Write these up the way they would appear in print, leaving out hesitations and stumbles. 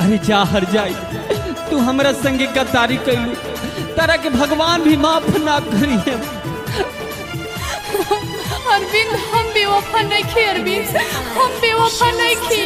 अरे जा हर जाई, तू हमरा संगे गद्दारी कैलू, तारा के भगवान भी माफ ना करिए। अरविंद हम बेवफा नहीं खे, अरविंद हम बेवफा नहीं खे।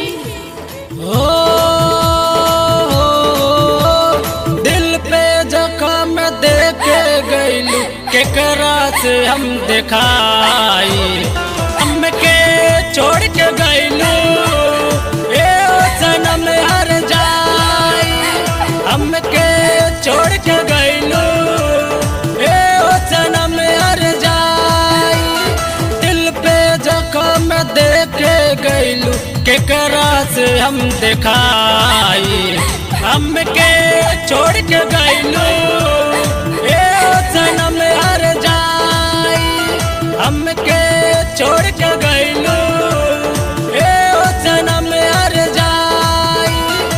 दिल पे जख्म दे के गइलू, केकरा से हम दिखाई, हमके छोड़ के गइलू, ए सनम हर जाई, हमके छोड़ के गइलू, ए सनम हर जाई। दिल पे जख्म दे के गइलू, केकरा से हम दिखाई, हमके छोड़ के गइलू, ए सनम हर जाई, हमके छोड़ के गइलू, ए सनम हर जाई।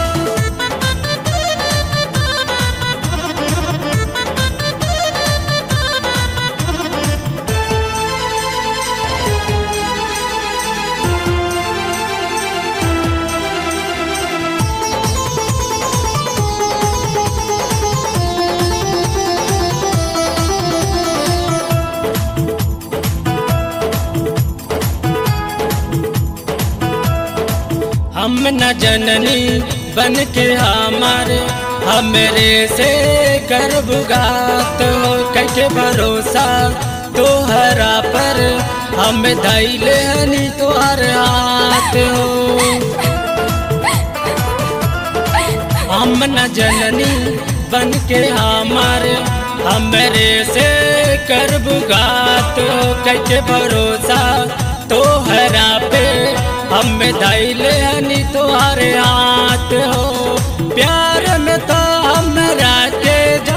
हम न जननी बन के हमारे, हमरे से गर्भघात हो, कैके भरोसा तोहरा पर, हम धैले हनी तोहर हाथ हो। हम न जननी बन के हमारे, हमरे से गर्भघात हो, कैके भरोसा तोहरा पे, हम धैले हनी तोहरे हाथ हो। प्यार में तो हमरा के जा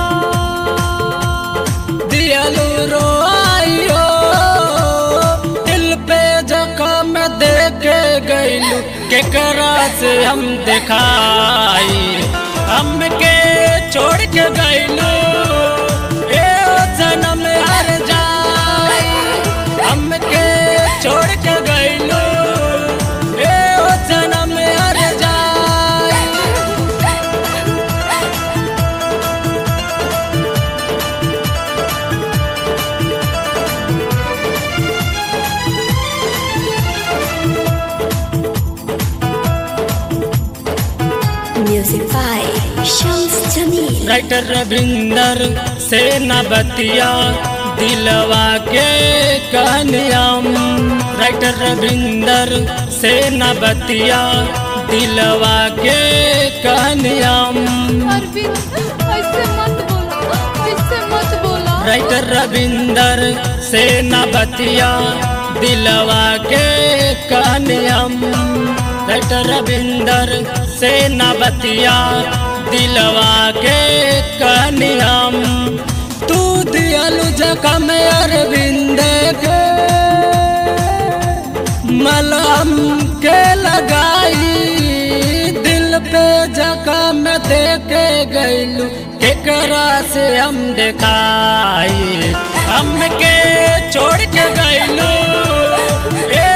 दियलू रोइयो, दिल पे जख्म दे के गइलू, केकरा से हम दिखाई, हमके छोड़ के गइलू, ए सनम हर जाई, हमके छोड़ के गइलू, सनम हर जाई। Music by Shams Jamil. Writer Ravinder से न बतिया दिलवा के कहनियाम, राइटर रविंदर से न बतिया दिलवा के कहनियाम। अरविंद ऐसे मत बोला, ऐसे मत बोला। राइटर रविंदर से न बतिया दिलवा के कहनियाम, राइटर रविंदर से न बतिया दिलवा के कहनियाम। तू दियलू जख्म अरविंद के, मलहम के लगाई, दिल पे जख्म दे के गइलू, केकरा से हम दिखाई, हमके छोड़ के गइलू, ए